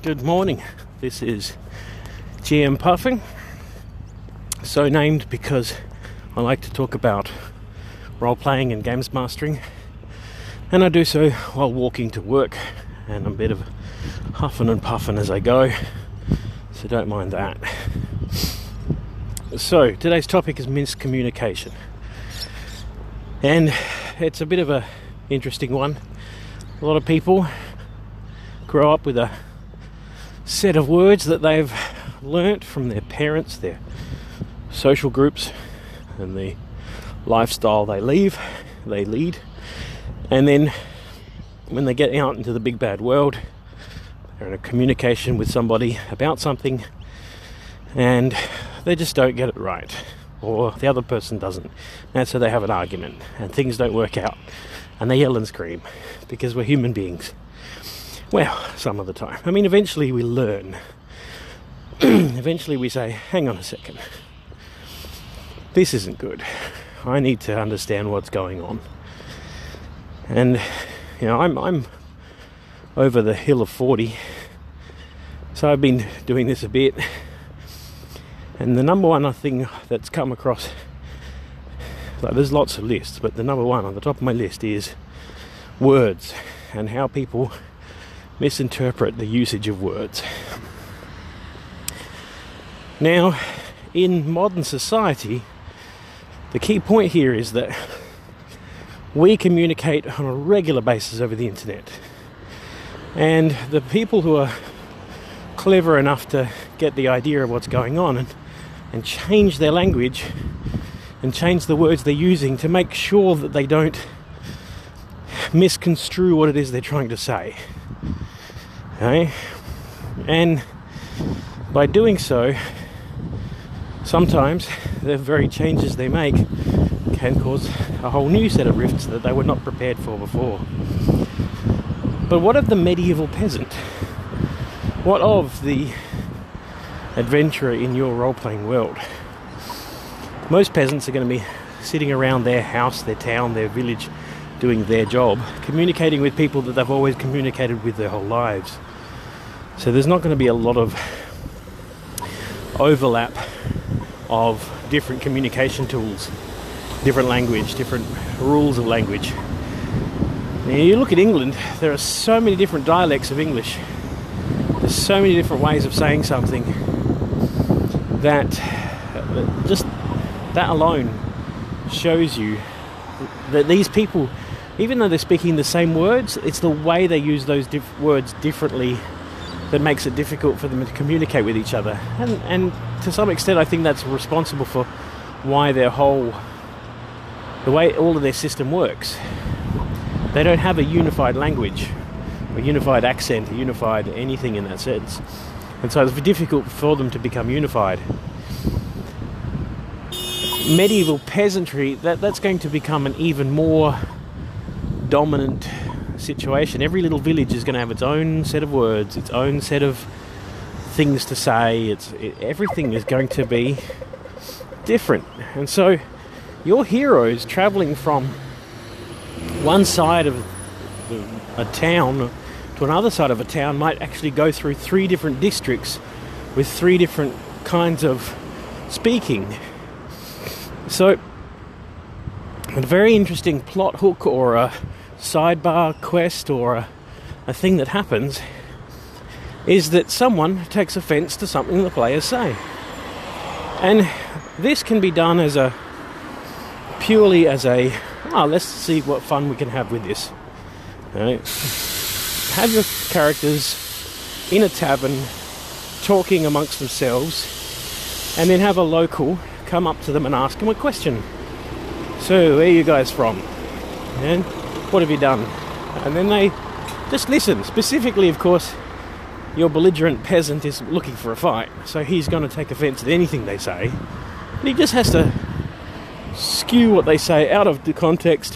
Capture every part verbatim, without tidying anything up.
Good morning. This is G M Puffing, so named because I like to talk about role-playing and games mastering, and I do so while walking to work, and I'm a bit of huffing and puffing as I go, so don't mind that. So today's topic is miscommunication, and it's a bit of a interesting one. A lot of people grow up with a set of words that they've learnt from their parents, their social groups, and the lifestyle they leave, they lead. And then when they get out into the big bad world, they're in a communication with somebody about something, and they just don't get it right, or the other person doesn't, and so they have an argument, and things don't work out, and they yell and scream, because we're human beings. Well, some of the time. I mean, eventually we learn. Eventually we say, hang on a second. This isn't good. I need to understand what's going on. And, you know, I'm I'm over the hill of forty. So I've been doing this a bit. And the number one thing that's come across, like, there's lots of lists, but the number one on the top of my list is words, and how people misinterpret the usage of words. Now, in modern society, the key point here is that we communicate on a regular basis over the internet, and the people who are clever enough to get the idea of what's going on and, and change their language and change the words they're using to make sure that they don't misconstrue what it is they're trying to say. Okay? And by doing so, sometimes the very changes they make can cause a whole new set of rifts that they were not prepared for before. But what of the medieval peasant? What of the adventurer in your role-playing world? Most peasants are going to be sitting around their house, their town, their village, doing their job, communicating with people that they've always communicated with their whole lives. So there's not going to be a lot of overlap of different communication tools, different language, different rules of language. Now, you look at England, there are so many different dialects of English. There's so many different ways of saying something that just that alone shows you that these people, even though they're speaking the same words, it's the way they use those diff- words differently that makes it difficult for them to communicate with each other. And, and to some extent, I think that's responsible for why their whole, the way all of their system works. They don't have a unified language, a unified accent, a unified anything in that sense. And so it's difficult for them to become unified. Medieval peasantry, that, that's going to become an even more dominant situation. Every little village is going to have its own set of words, its own set of things to say. It's it, everything is going to be different. And so your heroes travelling from one side of a town to another side of a town might actually go through three different districts with three different kinds of speaking. So a very interesting plot hook or a sidebar quest or a, a thing that happens is that someone takes offence to something the players say. And this can be done as a purely as a oh, let's see what fun we can have with this. Right? Have your characters in a tavern talking amongst themselves, and then have a local come up to them and ask them a question. So, where are you guys from? And what have you done? And then they just listen. Specifically, of course, your belligerent peasant is looking for a fight, so he's going to take offence at anything they say. And he just has to skew what they say out of the context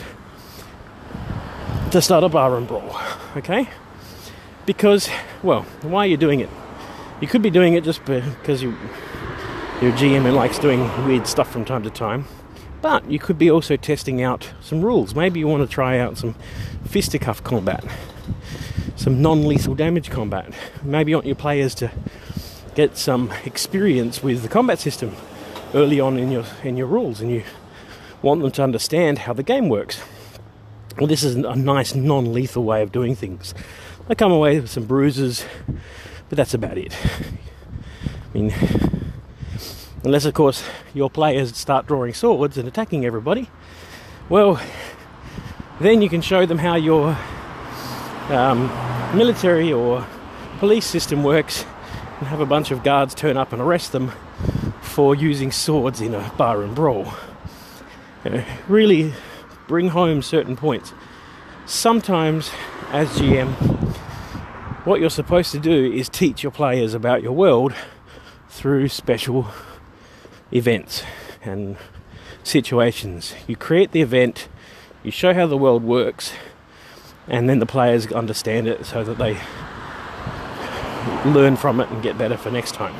to start a bar and brawl. Okay? Because, well, why are you doing it? You could be doing it just because you, your G M likes doing weird stuff from time to time. But you could be also testing out some rules. Maybe you want to try out some fisticuff combat. some non-lethal damage combat. Maybe you want your players to get some experience with the combat system early on in your in your rules, and you want them to understand how the game works. Well, this is a nice non-lethal way of doing things. They come away with some bruises, but that's about it. I mean, unless of course your players start drawing swords and attacking everybody, well, then you can show them how your um, military or police system works and have a bunch of guards turn up and arrest them for using swords in a barroom brawl. Uh, really bring home certain points. Sometimes, as G M, what you're supposed to do is teach your players about your world through special events and situations. You create the event, you show how the world works, and then the players understand it so that they learn from it and get better for next time.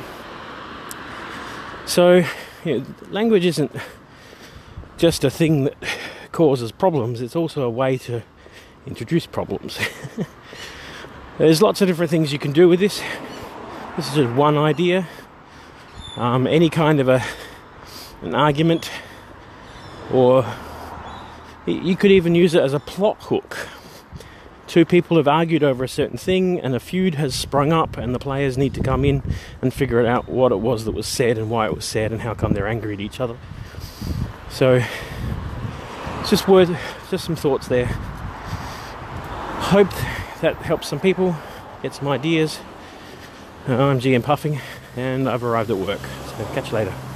So, you know, language isn't just a thing that causes problems, it's also a way to introduce problems. There's lots of different things you can do with this. This is just one idea. Um, any kind of a an argument, or you could even use it as a plot hook. Two people have argued over a certain thing and a feud has sprung up, and the players need to come in and figure it out what it was that was said and why it was said and how come they're angry at each other. So it's just words, just some thoughts there. Hope that helps some people get some ideas. Uh, I'm G M Puffing and I've arrived at work, so catch you later.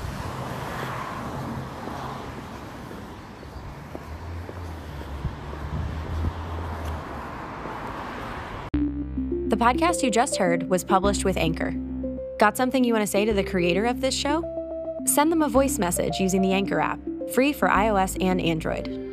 The podcast you just heard was published with Anchor. Got something you want to say to the creator of this show? Send them a voice message using the Anchor app, free for iOS and Android.